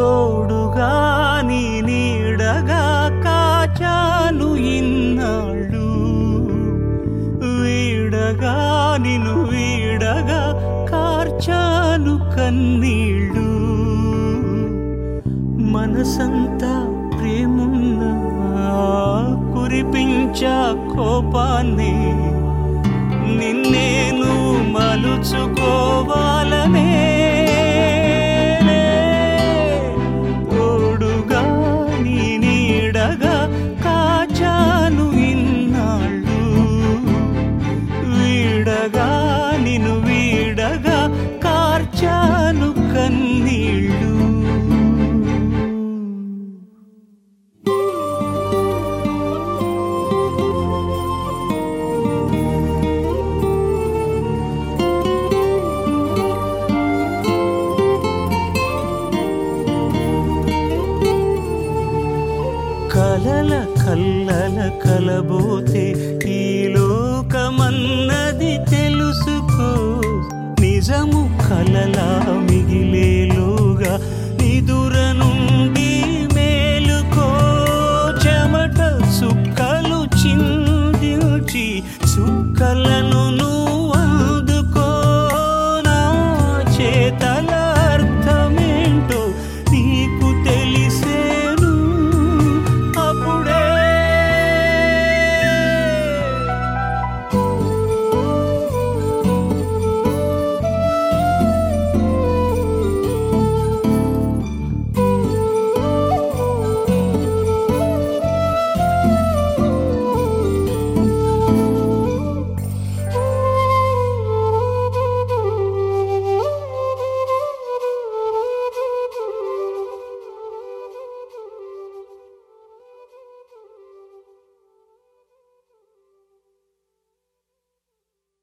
తోడుగా నీ నీడగా కాచాను ఇన్నాళ్ళు, వీడగా నిన్ను వీడగా కార్చాను కన్నీళ్ళు. మనసంతా ప్రేమున్నా కురిపించా కోపాన్ని, నిన్నేను మలుచుకోవాలనే. తోడుగా నీ నీడగా కాచాను ఇన్నాళ్ళు, వీడగా నిన్ను వీడగా కార్చాను కన్నీళ్ళు. కలల కల్లల కలబోతే ఈ లోకమన్నది తెలుసుకో, నిజము కలలా